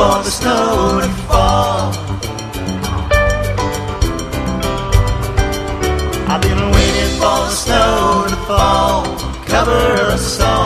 for the snow to fall. I've been waiting for the snow to fall, cover us all.